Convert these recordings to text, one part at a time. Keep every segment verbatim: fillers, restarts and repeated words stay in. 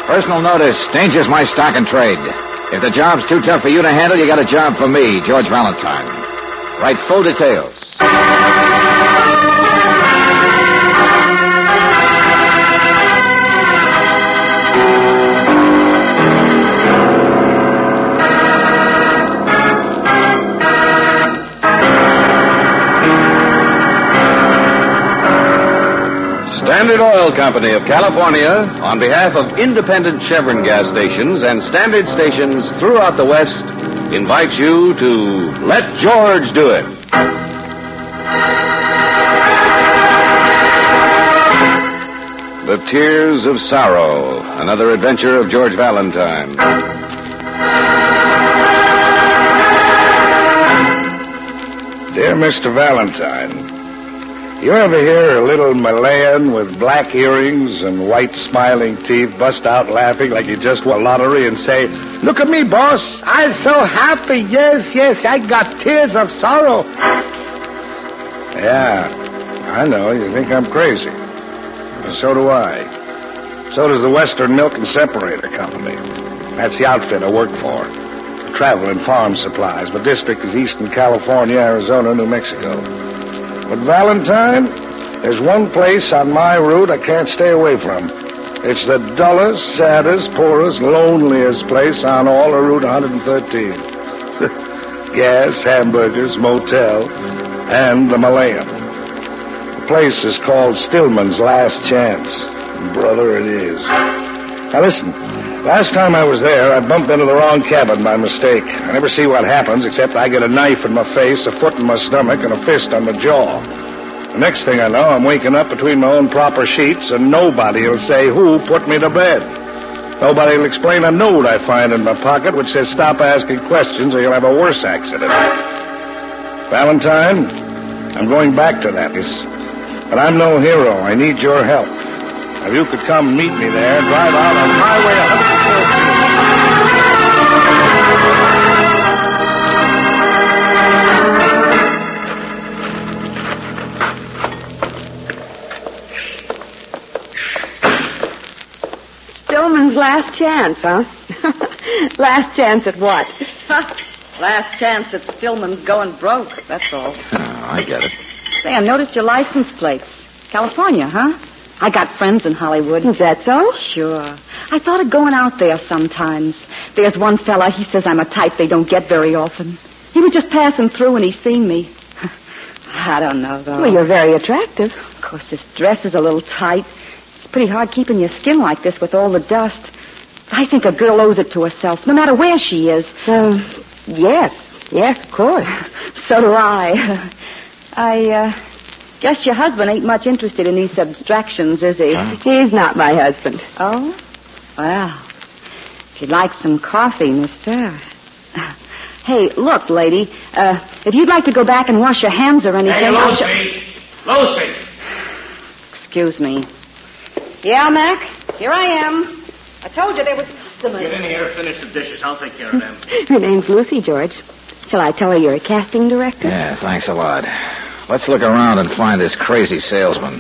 Personal notice. Danger's my stock and trade. If the job's too tough for you to handle, you got a job for me, George Valentine. Write full details. Standard Oil Company of California, on behalf of independent Chevron gas stations and standard stations throughout the West, invites you to Let George Do It. The Tears of Sorrow, another adventure of George Valentine. Dear Mister Valentine, you ever hear a little Malayan with black earrings and white smiling teeth bust out laughing like he just won lottery and say, "Look at me, boss. I'm so happy. Yes, yes, I got tears of sorrow." Yeah, I know. You think I'm crazy. And so do I. So does the Western Milk and Separator Company. That's the outfit I work for. I travel in farm supplies. My district is Eastern California, Arizona, New Mexico. But Valentine, there's one place on my route I can't stay away from. It's the dullest, saddest, poorest, loneliest place on all of Route one thirteen. Gas, hamburgers, motel, and the Malayan. The place is called Stillman's Last Chance. Brother, it is. Now listen, last time I was there, I bumped into the wrong cabin by mistake. I never see what happens except I get a knife in my face, a foot in my stomach, and a fist on the jaw. The next thing I know, I'm waking up between my own proper sheets, and nobody will say who put me to bed. Nobody will explain a note I find in my pocket which says, "Stop asking questions or you'll have a worse accident." Valentine, I'm going back to that. But I'm no hero. I need your help. If you could come meet me there, drive out on Highway one fourteen. Stillman's last chance, huh? Last chance at what? Last chance that Stillman's going broke, that's all. Oh, I get it. Say, I noticed your license plates. California, huh? I got friends in Hollywood. Is that so? Sure. I thought of going out there sometimes. There's one fella, he says I'm a type they don't get very often. He was just passing through and he seen me. I don't know, though. Well, you're very attractive. Of course, this dress is a little tight. It's pretty hard keeping your skin like this with all the dust. I think a girl owes it to herself, no matter where she is. Uh, yes. Yes, of course. So do I. I, uh... guess your husband ain't much interested in these abstractions, is he? Huh? He's not my husband. Oh? Well, if you'd like some coffee, mister. Hey, look, lady. Uh, if you'd like to go back and wash your hands or anything... Hey, I'll Lucy! Lucy! Excuse me. Yeah, Mac? Here I am. I told you there was customers. Get in here, finish the dishes. I'll take care of them. Her name's Lucy, George. Shall I tell her you're a casting director? Yeah, thanks a lot. Let's look around and find this crazy salesman.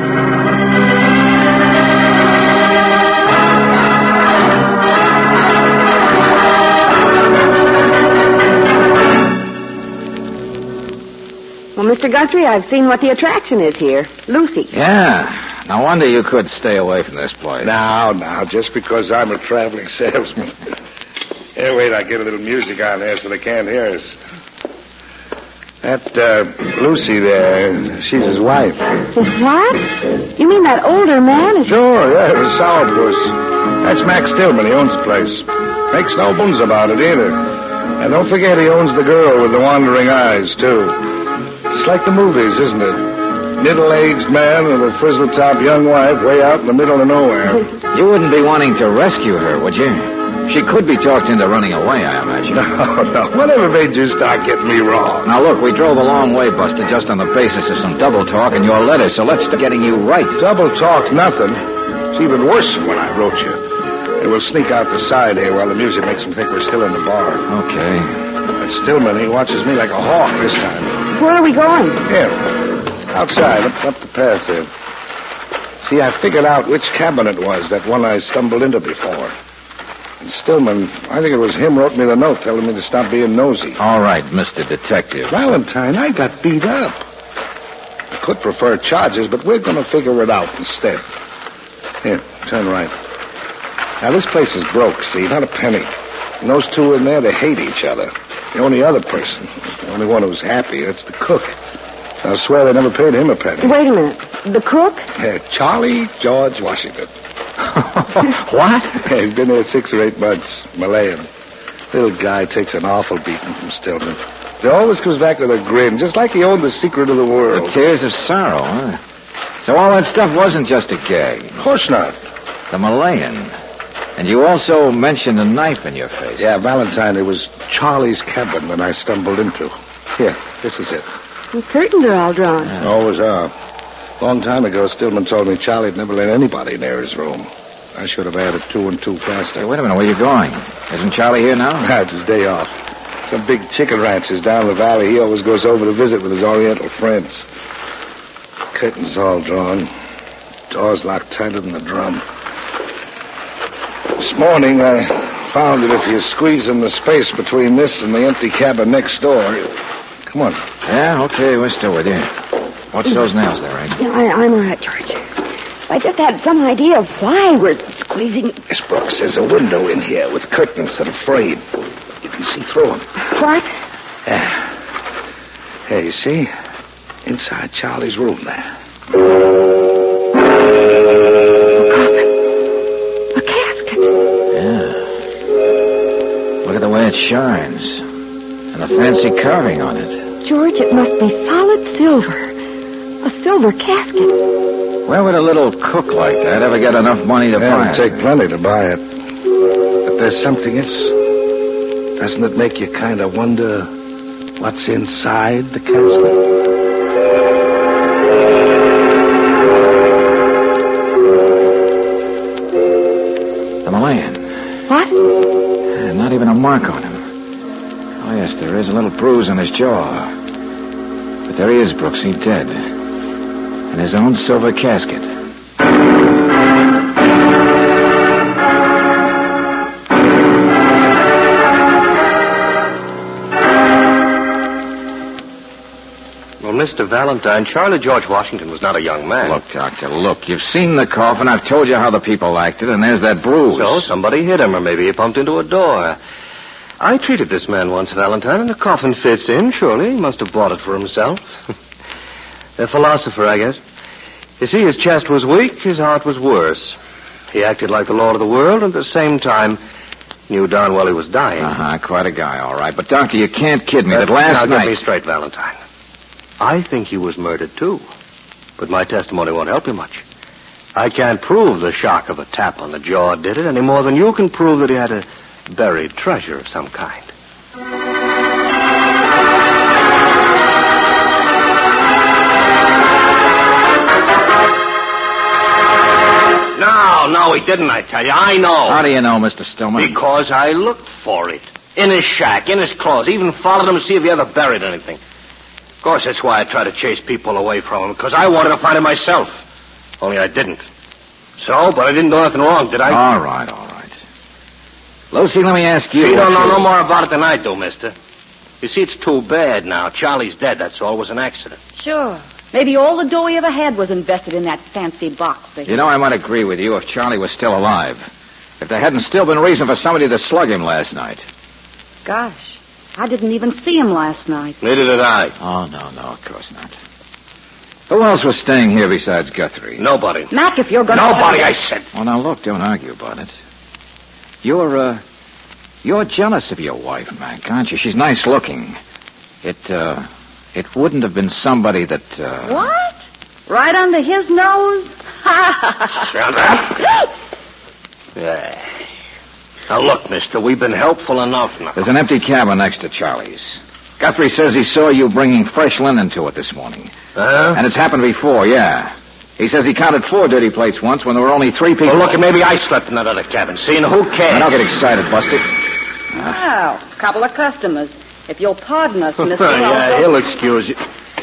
Well, Mister Guthrie, I've seen what the attraction is here. Lucy. Yeah. No wonder you could stay away from this place. Now, now, just because I'm a traveling salesman. Here, wait, I get a little music on there so they can't hear us. That, uh, Lucy there, she's his wife. His what? You mean that older man is... Sure, yeah, the sourpuss. That's Max Stillman. He owns the place. Makes no bones about it, either. And don't forget he owns the girl with the wandering eyes, too. It's like the movies, isn't it? Middle-aged man with a frizzle-top young wife way out in the middle of nowhere. You wouldn't be wanting to rescue her, would you? She could be talked into running away, I imagine. No, no. Whatever made you start getting me wrong? Now, look, we drove a long way, Buster, just on the basis of some double talk and your letter, so let's start getting you right. Double talk, nothing. It's even worse than when I wrote you. And we'll sneak out the side here while the music makes them think we're still in the bar. Okay. But Stillman, he watches me like a hawk this time. Where are we going? Here. Outside, up, up the path there. See, I figured out which cabin it was, that one I stumbled into before. And Stillman, I think it was him wrote me the note telling me to stop being nosy. All right, Mister Detective. Valentine, I got beat up. I could prefer charges, but we're going to figure it out instead. Here, turn right. Now, this place is broke, see, not a penny. And those two in there, they hate each other. The only other person, the only one who's happy, that's the cook. I'll swear they never paid him a penny. Wait a minute. The cook? Yeah, Charlie George Washington. What? Yeah, he's been there six or eight months. Malayan. Little guy takes an awful beating from Stillman. He always comes back with a grin, just like he owned the secret of the world. The tears of sorrow, huh? So all that stuff wasn't just a gag. Of course not. The Malayan. And you also mentioned a knife in your face. Yeah, Valentine, it was Charlie's cabin that I stumbled into. Here, this is it. The curtains are all drawn. Yeah. Always are. Long time ago, Stillman told me Charlie'd never let anybody near his room. I should have added two and two faster. Hey, wait a minute. Where are you going? Isn't Charlie here now? Ah, it's his day off. Some big chicken ranches down the valley. He always goes over to visit with his Oriental friends. Curtains all drawn. Doors locked tighter than a drum. This morning, I found that if you squeeze in the space between this and the empty cabin next door... Come on. Yeah, okay, we're still with you. Watch those nails there, Ray. No, I, I'm all right, George. I just had some idea of why we're squeezing... Miss Brooks, there's a window in here with curtains that are frayed. You can see through them. What? Yeah. Hey, you see? Inside Charlie's room there. A casket. Yeah. Look at the way it shines. And the fancy carving on it. George, it must be solid silver. A silver casket. Where would a little cook like that ever get enough money to Yeah, buy it'd it? take plenty to buy it. But there's something else. Doesn't it make you kind of wonder what's inside the casket? The Malayan. What? Uh, not even a mark on him. Oh, yes, there is a little bruise on his jaw. But there he is, Brooksy, dead. In his own silver casket. Well, Mister Valentine, Charlie George Washington was not a young man. Look, Doctor, look. You've seen the coffin. I've told you how the people acted, and there's that bruise. So somebody hit him, or maybe he bumped into a door. I treated this man once, Valentine, and the coffin fits in, surely. He must have bought it for himself. A philosopher, I guess. You see, his chest was weak, his heart was worse. He acted like the lord of the world, and at the same time knew darn well he was dying. Uh-huh, quite a guy, all right. But, Doctor, you can't kid me Uh, that last now, night... get me straight, Valentine. I think he was murdered, too. But my testimony won't help you much. I can't prove the shock of a tap on the jaw did it any more than you can prove that he had a buried treasure of some kind. No, no, he didn't, I tell you. I know. How do you know, Mister Stillman? Because I looked for it. In his shack, in his clothes. Even followed him to see if he ever buried anything. Of course, that's why I try to chase people away from him, because I wanted to find him myself. Only I didn't. So, but I didn't do anything wrong, did I? All right, all right. Lucy, let me ask you... You don't know you... no more about it than I do, mister. You see, it's too bad now. Charlie's dead, that's all. It was an accident. Sure. Maybe all the dough he ever had was invested in that fancy box thing. You know, I might agree with you if Charlie was still alive. If there hadn't still been reason for somebody to slug him last night. Gosh, I didn't even see him last night. Neither did I. Oh, no, no, of course not. Who else was staying here besides Guthrie? Nobody. Mac, if you're going to... Nobody, I said. Well, now, look, don't argue about it. You're, uh... You're jealous of your wife, Mac, aren't you? She's nice looking. It, uh... It wouldn't have been somebody that, uh... What? Right under his nose? Shut up. Yeah. Now, look, mister, we've been helpful enough now. There's an empty cabin next to Charlie's. Guthrie says he saw you bringing fresh linen to it this morning. Huh? And it's happened before, yeah. He says he counted four dirty plates once when there were only three people. Well, look, maybe I slept in that other cabin. See, and who cares? Now, don't get excited, Busty. Well, couple of customers. If you'll pardon us, Mister Yeah, he'll excuse you.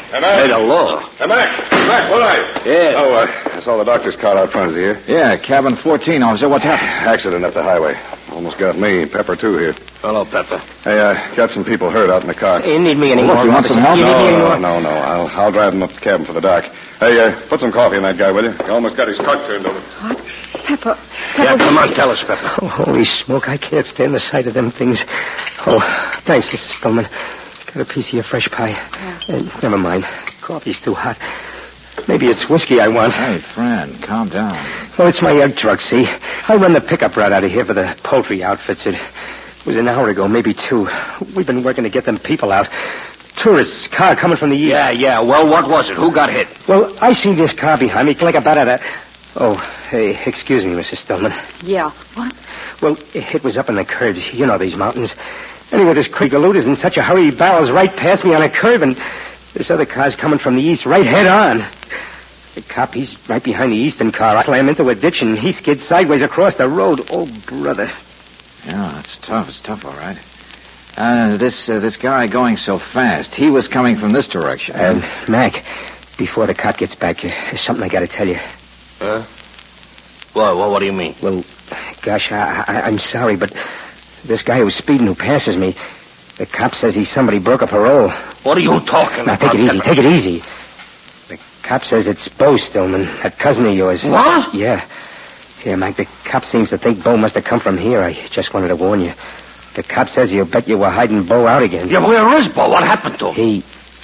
Hey, Mac. Hey, the law. Hey, Mac. Mac, what are you? Yeah. Oh, uh, I saw the doctor's car out front. Is he here? Yeah, cabin fourteen, officer. What's happened? Accident up the highway. Almost got me. Pepper, too, here. Hello, Pepper. Hey, uh, got some people hurt out in the car. You need me Look, anymore. you want some help? You need me No, anymore? no, no, no. I'll, I'll drive him up to the cabin for the doc. Hey, uh, put some coffee in that guy, will you? He almost got his truck turned over. What? Pepper. Yeah, Pepper. come on, tell us, Pepper. Oh, holy smoke, I can't stand the sight of them things. Oh, thanks, Missus Stillman. Got a piece of your fresh pie. Uh, never mind. Coffee's too hot. Maybe it's whiskey I want. Hey, friend, calm down. Well, it's my egg truck, see? I run the pickup route out of here for the poultry outfits. It was an hour ago, maybe two. We've been working to get them people out. Tourists' car coming from the east. Yeah, yeah. Well, what was it? Who got hit? Well, I see this car behind me, like about at a... Oh, hey, excuse me, Missus Stillman. Yeah. What? Well, it was up in the curves. You know these mountains. Anyway, this Kriegaloot is in such a hurry, he barrels right past me on a curve, and this other car's coming from the east, right head on. The cop, he's right behind the eastern car. I slam into a ditch, and he skids sideways across the road. Oh, brother. Yeah, it's tough. It's tough, all right. Uh, this uh, this guy going so fast, he was coming from this direction. And, Mac, before the cop gets back, uh, there's something I got to tell you. Huh? Well, well, what do you mean? Well, gosh, I, I, I'm sorry, but this guy who's speeding, who passes me, the cop says he's somebody broke a parole. What are you talking Now, about? take it easy, Pepper? take it easy. The cop says it's Bo Stillman, that cousin of yours. What? Yeah. Yeah, Mac, the cop seems to think Bo must have come from here. I just wanted to warn you. The cop says he'll bet you were hiding Bo out again. Yeah, where is Bo? What happened to him? He...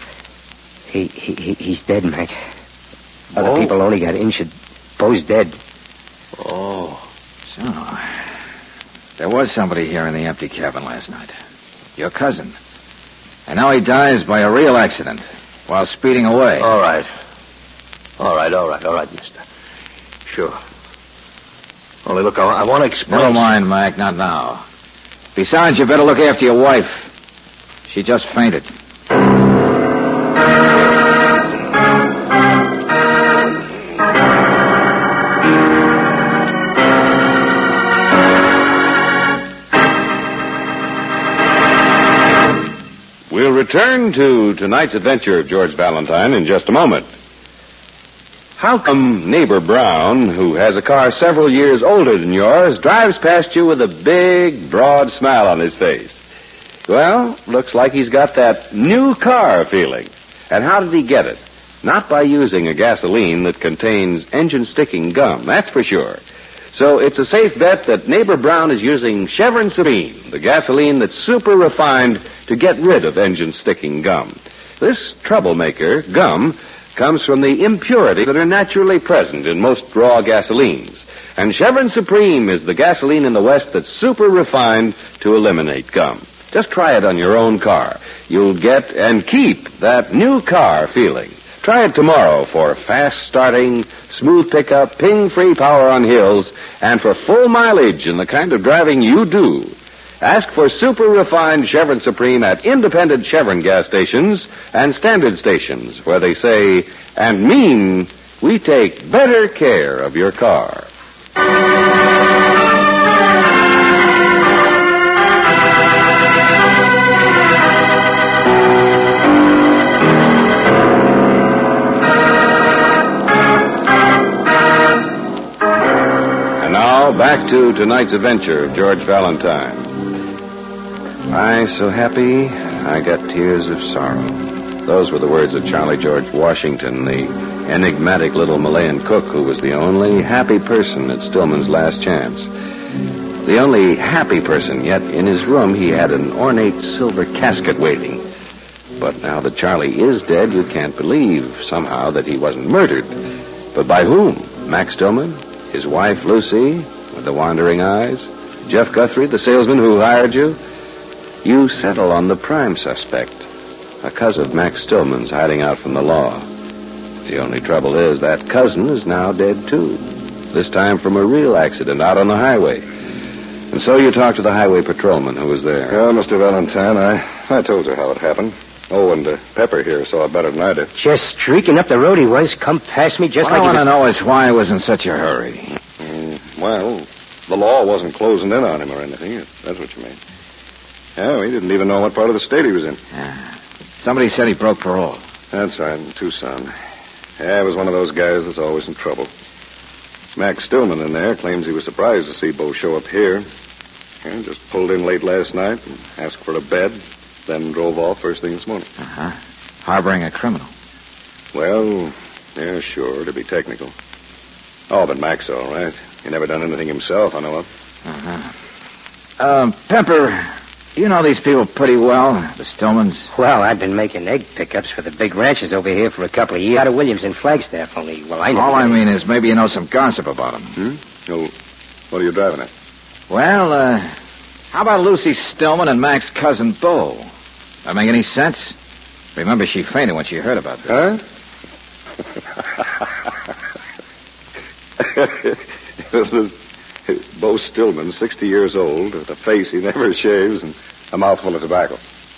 He, he, he he's dead, Mac. Other Bo? people only got injured. Bo's dead. Oh. So, there was somebody here in the empty cabin last night. Your cousin. And now he dies by a real accident while speeding away. All right. All right, all right, all right, mister. Sure. Only, look, I, I want to explain... Never mind, Mac, not now. Besides, you better look after your wife. She just fainted. We'll return to tonight's adventure of George Valentine in just a moment. How come neighbor Brown, who has a car several years older than yours, drives past you with a big, broad smile on his face? Well, looks like he's got that new car feeling. And how did he get it? Not by using a gasoline that contains engine-sticking gum, that's for sure. So it's a safe bet that neighbor Brown is using Chevron Supreme, the gasoline that's super refined to get rid of engine-sticking gum. This troublemaker, gum, comes from the impurities that are naturally present in most raw gasolines. And Chevron Supreme is the gasoline in the West that's super refined to eliminate gum. Just try it on your own car. You'll get and keep that new car feeling. Try it tomorrow for fast-starting, smooth pickup, ping-free power on hills, and for full mileage in the kind of driving you do. Ask for super refined Chevron Supreme at independent Chevron gas stations and standard stations where they say and mean we take better care of your car. And now back to tonight's adventure of George Valentine. I so happy I got tears of sorrow. Those were the words of Charlie George Washington, the enigmatic little Malayan cook who was the only happy person at Stillman's last chance. The only happy person, yet in his room he had an ornate silver casket waiting. But now that Charlie is dead, you can't believe somehow that he wasn't murdered. But by whom? Max Stillman? His wife, Lucy, with the wandering eyes? Jeff Guthrie, the salesman who hired you? You settle on the prime suspect, a cousin of Max Stillman's hiding out from the law. The only trouble is that cousin is now dead, too. This time from a real accident out on the highway. And so you talked to the highway patrolman who was there. Well, Mister Valentine, I, I told you how it happened. Oh, and uh, Pepper here saw it better than I did. Just streaking up the road he was, come past me just What like... I want he to was- know is why he was in such a hurry. Mm, well, the law wasn't closing in on him or anything, if that's what you mean. Yeah, he didn't even know what part of the state he was in. Yeah. Somebody said he broke parole. That's right, in Tucson. Yeah, I was one of those guys that's always in trouble. Max Stillman in there claims he was surprised to see Bo show up here. And just pulled in late last night and asked for a bed, then drove off first thing this morning. Uh-huh. Harboring a criminal. Well, yeah, sure, to be technical. Oh, but Mac's all right. He never done anything himself, I know of. Uh-huh. Uh, Pepper, you know these people pretty well, the Stillmans. Well, I've been making egg pickups for the big ranches over here for a couple of years. Out of Williams and Flagstaff, only, well, I know. All I mean is maybe you know some gossip about them. Hmm? Oh, what are you driving at? Well, uh, how about Lucy Stillman and Mac's cousin Bo? That make any sense? Remember, she fainted when she heard about this. Huh? Bo Stillman, sixty years old, with a face he never shaves, and a mouthful of tobacco.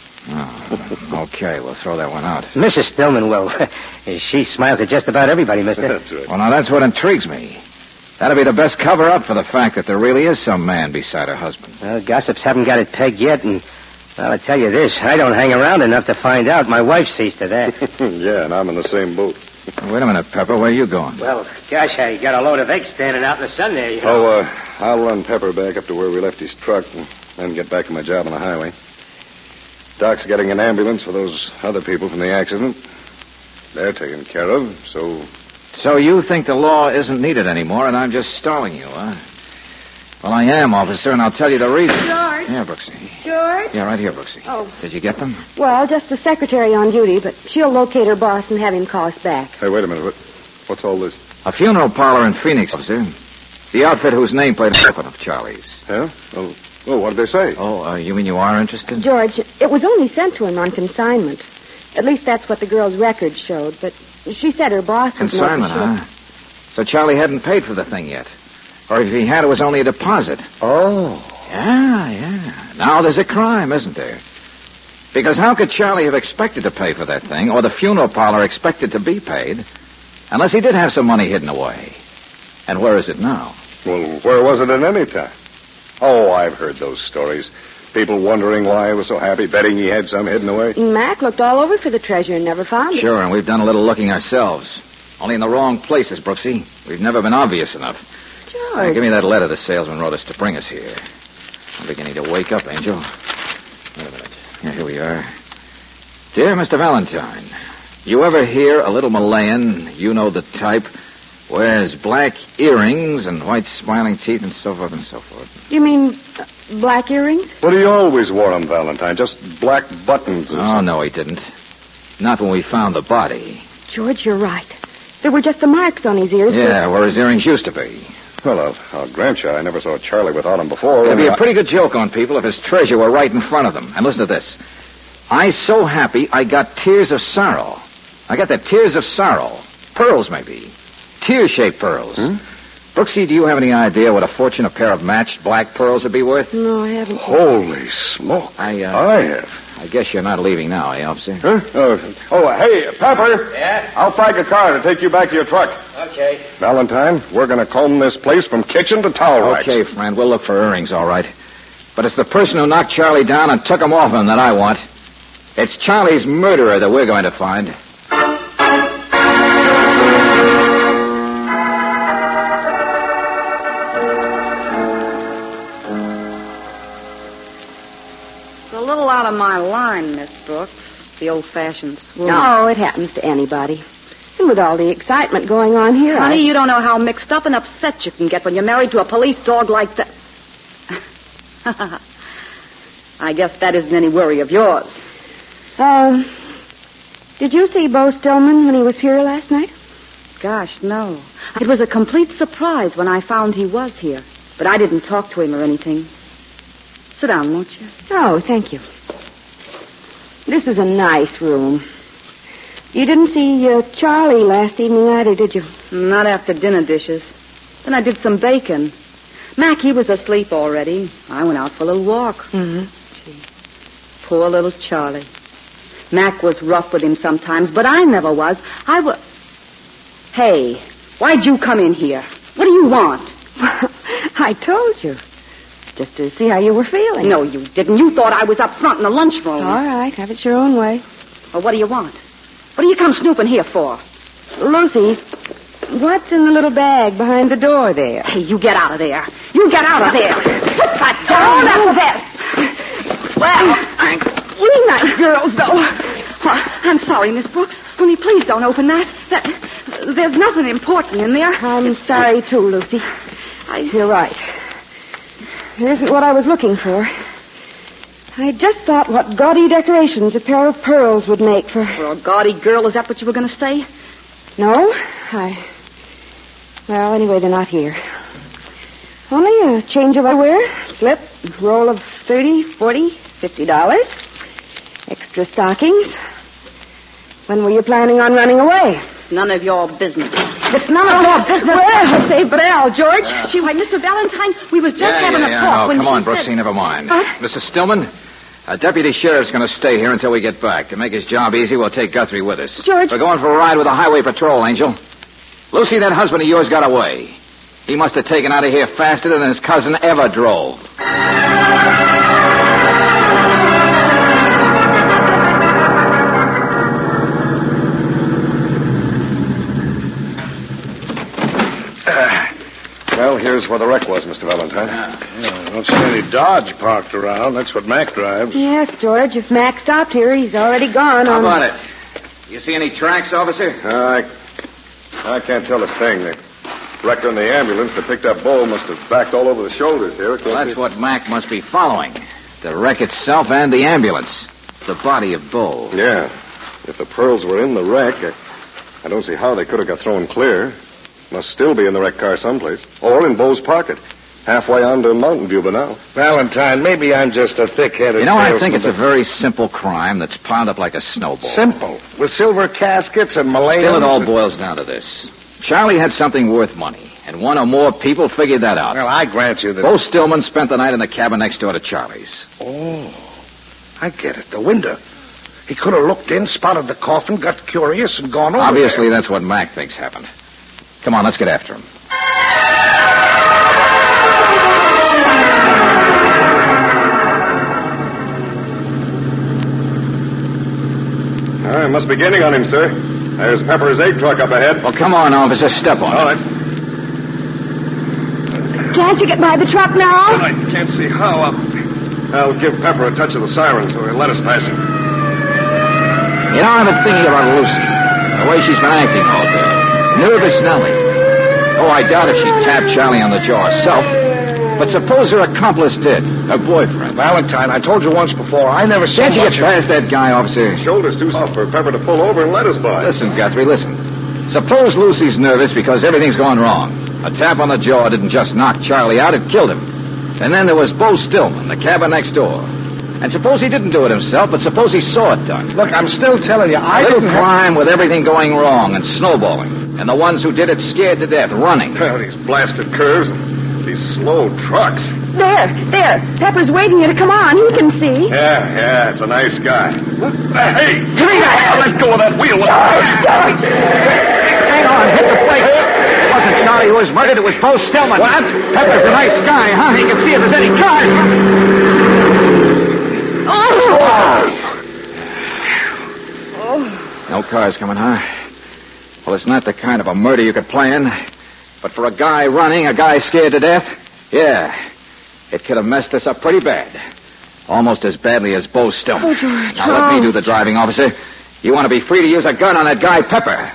Oh, okay, we'll throw that one out. Missus Stillman, well, she smiles at just about everybody, mister. That's right. Well, now, that's what intrigues me. That'll be the best cover-up for the fact that there really is some man beside her husband. Well, gossips haven't got it pegged yet, and, well, I'll tell you this, I don't hang around enough to find out. My wife sees to that. Yeah, and I'm in the same boat. Wait a minute, Pepper, where are you going? Well, gosh, I got a load of eggs standing out in the sun there, you know. Oh, uh, I'll run Pepper back up to where we left his truck and then get back to my job on the highway. Doc's getting an ambulance for those other people from the accident. They're taken care of, so... So you think the law isn't needed anymore, and I'm just stalling you, huh? Well, I am, officer, and I'll tell you the reason. George? Yeah, Brooksy. George? Yeah, right here, Brooksy. Oh. Did you get them? Well, just the secretary on duty, but she'll locate her boss and have him call us back. Hey, wait a minute. What, what's all this? A funeral parlor in Phoenix, officer. The outfit whose nameplate is open of Charlie's. Yeah? Oh, oh, what did they say? Oh, uh, you mean you are interested? George, it was only sent to him on consignment. At least that's what the girl's records showed, but she said her boss was Consignment, huh? So Charlie hadn't paid for the thing yet. Or if he had, it was only a deposit. Oh. Yeah, yeah. Now there's a crime, isn't there? Because how could Charlie have expected to pay for that thing, or the funeral parlor expected to be paid, unless he did have some money hidden away? And where is it now? Well, where was it at any time? Oh, I've heard those stories. People wondering why he was so happy, betting he had some hidden away. Mac looked all over for the treasure and never found it. Sure, and we've done a little looking ourselves. Only in the wrong places, Brooksy. We've never been obvious enough. George. Now, give me that letter the salesman wrote us to bring us here. I'm beginning to wake up, Angel. Wait a minute. Yeah, here we are. Dear Mister Valentine, you ever hear a little Malayan, you know the type, wears black earrings and white smiling teeth and so forth and so forth? You mean uh, black earrings? But he always wore them, Valentine. Just black buttons or Oh, something. no, he didn't. Not when we found the body. George, you're right. There were just the marks on his ears. Yeah, where his earrings used to be. Well, I'll, I'll grant you, I never saw Charlie without them before. It'd be a I- pretty good joke on people if his treasure were right in front of them. And listen to this. I so happy I got tears of sorrow. I got the tears of sorrow. Pearls, maybe. Tear-shaped pearls. Hmm? Brooksy, do you have any idea what a fortune a pair of matched black pearls would be worth? No, I haven't. Holy smoke. I, uh... I have. I guess you're not leaving now, eh, officer? Huh? Oh, oh, hey, Pepper. Yeah? I'll flag a car to take you back to your truck. Okay. Valentine, we're going to comb this place from kitchen to towel racks. Okay, friend, we'll look for earrings, all right. But it's the person who knocked Charlie down and took him off him that I want. It's Charlie's murderer that we're going to find. It's a little out of my line, Miss Brooks. The old-fashioned swoon. No, it happens to anybody. And with all the excitement going on here, Honey, I... you don't know how mixed up and upset you can get when you're married to a police dog like that. I guess that isn't any worry of yours. Um, did you see Bo Stillman when he was here last night? Gosh, no. It was a complete surprise when I found he was here. But I didn't talk to him or anything. Sit down, won't you? Oh, thank you. This is a nice room. You didn't see uh, Charlie last evening either, did you? Not after dinner dishes. Then I did some baking. Mac, he was asleep already. I went out for a little walk. Mm-hmm. Gee, poor little Charlie. Mac was rough with him sometimes, but I never was. I was... Hey, why'd you come in here? What do you want? I told you. Just to see how you were feeling. No, you didn't. You thought I was up front in the lunchroom. All right, have it your own way. Well, what do you want? What do you come snooping here for? Lucy, what's in the little bag behind the door there? Hey, you get out of there. You get out of there. Put that down after that. Well, we nice girls, though. Well, I'm sorry, Miss Brooks. Only please don't open that. That there's nothing important in there. I'm sorry, too, Lucy. I... You're right. It isn't what I was looking for. I just thought what gaudy decorations a pair of pearls would make for... For a gaudy girl, is that what you were going to say? No, I... Well, anyway, they're not here. Only a change of underwear, slip, roll of thirty, forty, fifty dollars. Extra stockings. When were you planning on running away? None of your business. It's none of your business. Well, say, but Al, George. Uh, she, why, Mister Valentine, we was just yeah, having yeah, a yeah, talk no, when come she on, said... Brooksy, never mind. Huh? Missus Stillman, a deputy sheriff's going to stay here until we get back. To make his job easy, we'll take Guthrie with us. George. We're going for a ride with the highway patrol, Angel. Lucy, that husband of yours got away. He must have taken out of here faster than his cousin ever drove. Well, here's where the wreck was, Mister Valentine. Yeah, I don't see any Dodge parked around. That's what Mac drives. Yes, George. If Mac stopped here, he's already gone. How on... about it? You see any tracks, officer? Uh, I, I can't tell a thing. The wrecker in the ambulance that picked up Bo must have backed all over the shoulders here. Well, that's what Mac must be following. The wreck itself and the ambulance. The body of Bo. Yeah. If the pearls were in the wreck, I, I don't see how they could have got thrown clear. Must still be in the wrecked car someplace. Or in Bo's pocket. Halfway on to Mountain View by now. Valentine, maybe I'm just a thick-headed You know, I salesman, think it's a but- very simple crime that's piled up like a snowball. Simple. With silver caskets and Malayan... Still, it all boils down to this. Charlie had something worth money, and one or more people figured that out. Well, I grant you that... Bo Stillman spent the night in the cabin next door to Charlie's. Oh, I get it. The window. He could have looked in, spotted the coffin, got curious, and gone over Obviously, there. that's what Mac thinks happened. Come on, let's get after him. I must be gaining on him, sir. There's Pepper's egg truck up ahead. Well, come on, officer. Step on All it. right. Can't you get by the truck now? I can't see how. I'll, I'll give Pepper a touch of the siren so he'll let us pass him. You know, I've been thinking about Lucy. The way she's been acting all day. Nervous Nellie. Oh, I doubt if she tapped Charlie on the jaw herself. But suppose her accomplice did. Her boyfriend. Valentine, I told you once before, I never saw Can't you much get past that guy, officer? Shoulder's too soft for Pepper to pull over and let us by. Listen, Guthrie, listen. Suppose Lucy's nervous because everything's going wrong. A tap on the jaw didn't just knock Charlie out, it killed him. And then there was Bo Stillman, the cabin next door. And suppose he didn't do it himself, but suppose he saw it done. Look, I'm still telling you, I A little didn't have- crime with everything going wrong and snowballing. And the ones who did it scared to death, running. Well, these blasted curves and these slow trucks. There, there. Pepper's waiting you to come on. He can see. Yeah, yeah, it's a nice guy. Hey! Give me that! Let go of that wheel. Hang on, hit the brakes. It wasn't Charlie who was murdered, it was Bo Stillman. What? Pepper's a nice guy, huh? He can see if there's any cars. Oh! No cars coming, huh? Well, it's not the kind of a murder you could plan. But for a guy running, a guy scared to death, yeah, it could have messed us up pretty bad. Almost as badly as Bo Stillman. Oh, George. Now, let me do the driving, officer. You want to be free to use a gun on that guy, Pepper.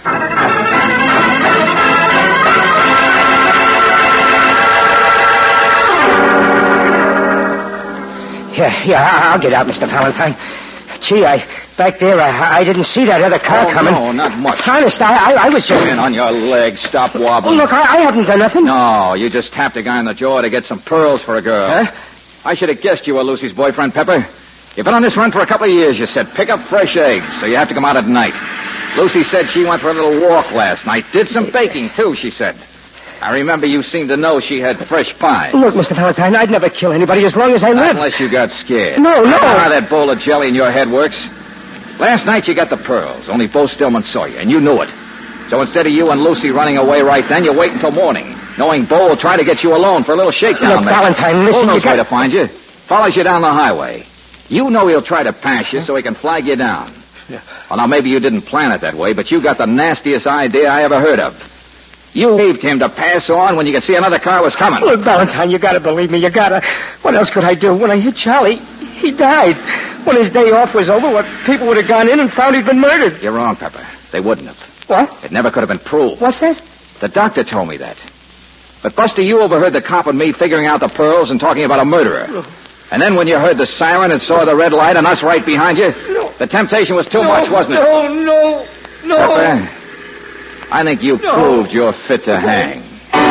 Yeah, yeah, I- I'll get out, Mister Valentine. Gee, I back there, I, I didn't see that other car Oh, coming. no, not much. Honest, I, I, I was just... Get on your legs. Stop Oh, wobbling. look, I, I haven't done nothing. No, you just tapped a guy on the jaw to get some pearls for a girl. Huh? I should have guessed you were Lucy's boyfriend, Pepper. You've been on this run for a couple of years, you said. Pick up fresh eggs, so you have to come out at night. Lucy said she went for a little walk last night. Did some baking, too, she said. I remember you seemed to know she had fresh pies. Look, Mister Valentine, I'd never kill anybody as long as I Not live. unless you got scared. No, no. I know how that bowl of jelly in your head works. Last night you got the pearls. Only Bo Stillman saw you, and you knew it. So instead of you and Lucy running away right then, you wait until morning, knowing Bo will try to get you alone for a little shakedown Look, there. Valentine, listen, Bo knows you got... where to find you. Follows you down the highway. You know he'll try to pass you so he can flag you down. Yeah. Well, now, maybe you didn't plan it that way, but you got the nastiest idea I ever heard of. You waved him to pass on when you could see another car was coming. Look, Valentine, you gotta believe me. You gotta. What else could I do? When I hit Charlie, he died. When his day off was over, what people would have gone in and found he'd been murdered. You're wrong, Pepper. They wouldn't have. What? It never could have been proved. What's that? The doctor told me that. But, Buster, you overheard the cop and me figuring out the pearls and talking about a murderer. No. And then when you heard the siren and saw the red light and us right behind you, no. the temptation was too no, much, wasn't it? No, no, no. Pepper, I think you no. proved you're fit to hang.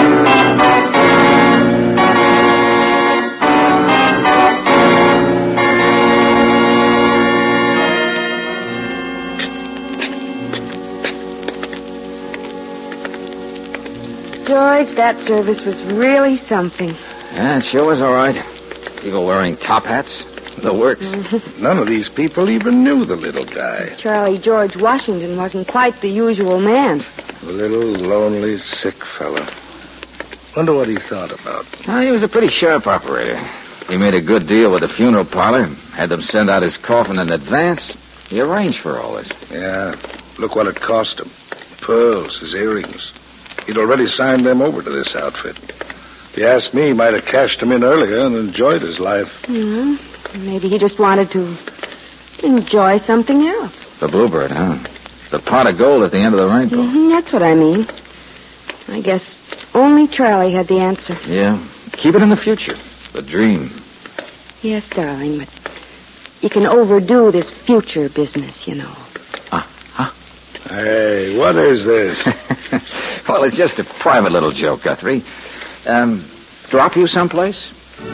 George, that service was really something. Yeah, it sure was all right. People wearing top hats. The works. None of these people even knew the little guy. Charlie George Washington wasn't quite the usual man. A little, lonely, sick fellow. Wonder what he thought about. Well, he was a pretty sharp operator. He made a good deal with the funeral parlor. Had them send out his coffin in advance. He arranged for all this. Yeah, look what it cost him. Pearls, his earrings. He'd already signed them over to this outfit. If you ask me, he might have cashed them in earlier and enjoyed his life. Mm-hmm. Maybe he just wanted to enjoy something else. The bluebird, huh? The pot of gold at the end of the rainbow. Mm-hmm, that's what I mean. I guess only Charlie had the answer. Yeah. Keep it in the future. The dream. Yes, darling, but you can overdo this future business, you know. Ah, huh? Hey, what is this? Well, it's just a private little joke, Guthrie. Um, drop you someplace?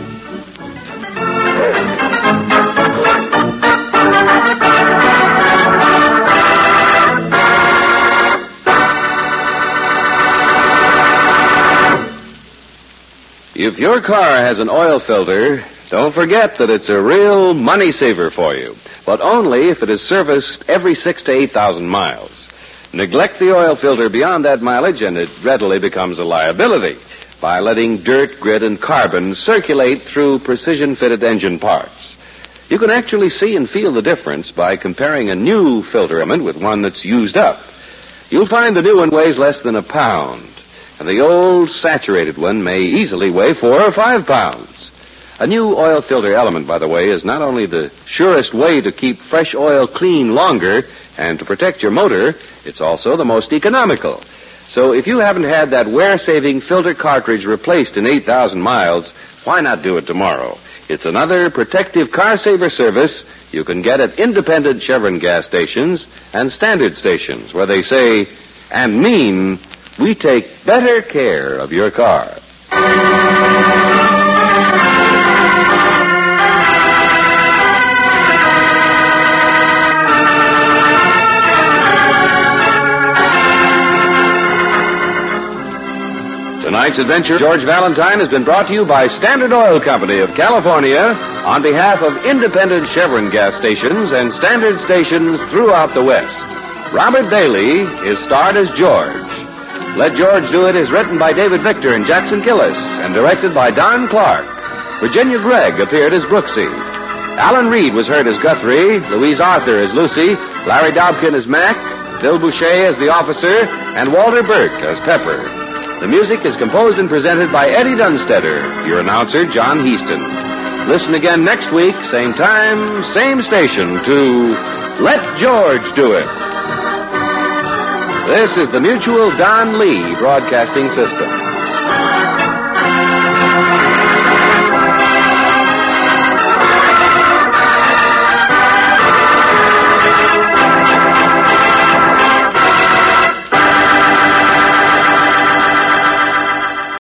If your car has an oil filter, don't forget that it's a real money saver for you, but only if it is serviced every six to eight thousand miles. Neglect the oil filter beyond that mileage, and it readily becomes a liability by letting dirt, grit, and carbon circulate through precision-fitted engine parts. You can actually see and feel the difference by comparing a new filter element with one that's used up. You'll find the new one weighs less than a pound, and the old saturated one may easily weigh four or five pounds. A new oil filter element, by the way, is not only the surest way to keep fresh oil clean longer and to protect your motor, it's also the most economical. So if you haven't had that wear-saving filter cartridge replaced in eight thousand miles, why not do it tomorrow? It's another protective car-saver service you can get at independent Chevron gas stations and standard stations, where they say and mean, we take better care of your car. Tonight's adventure, George Valentine, has been brought to you by Standard Oil Company of California on behalf of independent Chevron gas stations and standard stations throughout the West. Robert Bailey is starred as George. Let George Do It is written by David Victor and Jackson Gillis and directed by Don Clark. Virginia Gregg appeared as Brooksy. Alan Reed was heard as Guthrie, Louise Arthur as Lucy, Larry Dobkin as Mac, Bill Boucher as the officer, and Walter Burke as Pepper. The music is composed and presented by Eddie Dunstetter, your announcer, John Heaston. Listen again next week, same time, same station, to Let George Do It. This is the Mutual Don Lee Broadcasting System.